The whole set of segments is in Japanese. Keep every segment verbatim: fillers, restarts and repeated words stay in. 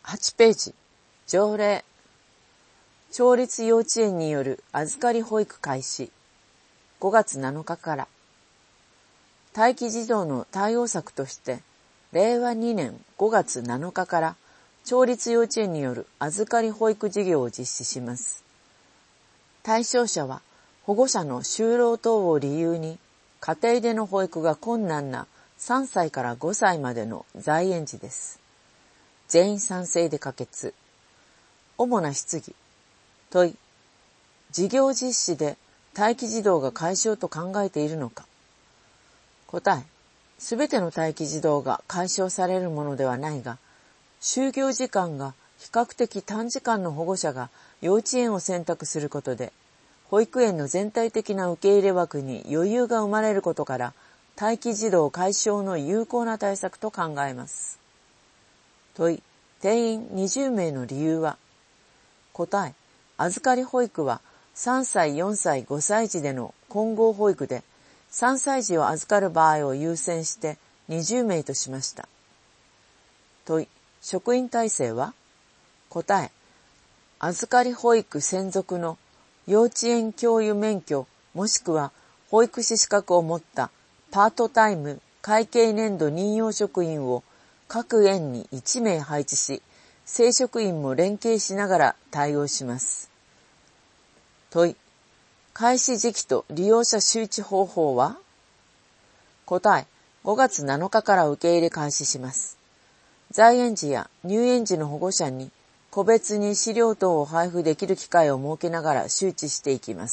はちページ、条例。町立幼稚園による預かり保育開始。ごがつなのかから。待機児童の対応策として、れいわにねんごがつなのかから町立幼稚園による預かり保育事業を実施します。対象者は保護者の就労等を理由に家庭での保育が困難なさんさいからごさいまでの在園児です。全員賛成で可決。主な質疑。問い。事業実施で待機児童が解消と考えているのか。答え。すべての待機児童が解消されるものではないが、就業時間が比較的短時間の保護者が幼稚園を選択することで、保育園の全体的な受け入れ枠に余裕が生まれることから、待機児童解消の有効な対策と考えます。問い。定員にじゅうめいの理由は。答え。預かり保育はさんさい、よんさい、ごさい児での混合保育で、さんさい児を預かる場合を優先してにじゅうめいとしました。問い。職員体制は。答え。預かり保育専属の幼稚園教諭免許もしくは保育士資格を持ったパートタイム会計年度任用職員を各園にいちめい配置し、正職員も連携しながら対応します。問い。開始時期と利用者周知方法は。答え。ごがつなのかから受け入れ開始します。在園児や入園児の保護者に個別に資料等を配布できる機会を設けながら周知していきます。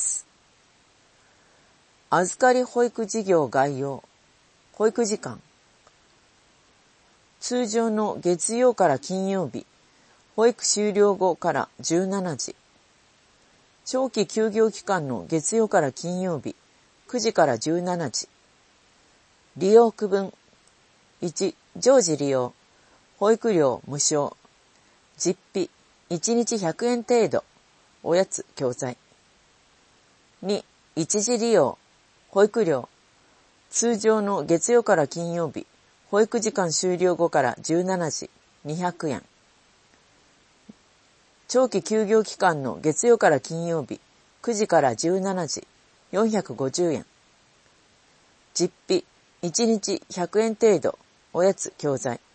預かり保育事業概要。保育時間。通常の月曜から金曜日、保育終了後からじゅうしちじ。長期休業期間の月曜から金曜日、くじからじゅうしちじ。利用区分。いち、常時利用。保育料無償。実費、いちにちひゃくえん程度。おやつ、教材。に、一時利用。保育料。通常の月曜から金曜日、保育時間終了後からじゅうしちじ、にひゃくえん。長期休業期間の月曜から金曜日、くじからじゅうしちじ、よんひゃくごじゅうえん。実費、いちにちひゃくえん程度、おやつ、教材。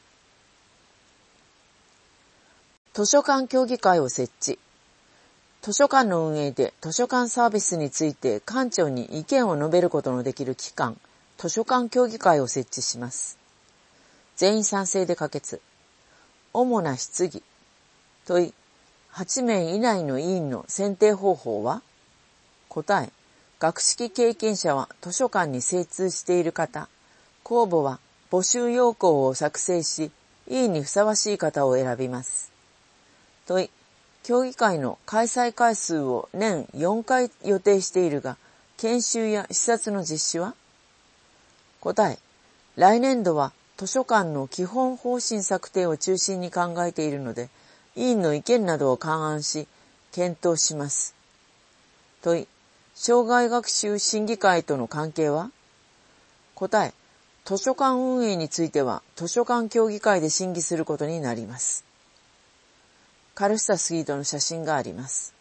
図書館協議会を設置。図書館の運営で図書館サービスについて館長に意見を述べることのできる機関、図書館協議会を設置します。全員賛成で可決。主な質疑。問い。はちめい以内の委員の選定方法は。答え。学識経験者は図書館に精通している方。公募は募集要項を作成し、委員にふさわしい方を選びます。問い。協議会の開催回数を年よんかい予定しているが、研修や視察の実施は。答え。来年度は図書館の基本方針策定を中心に考えているので、委員の意見などを勘案し、検討します。問い。生涯学習審議会との関係は。答え。図書館運営については図書館協議会で審議することになります。カルスタスギードの写真があります。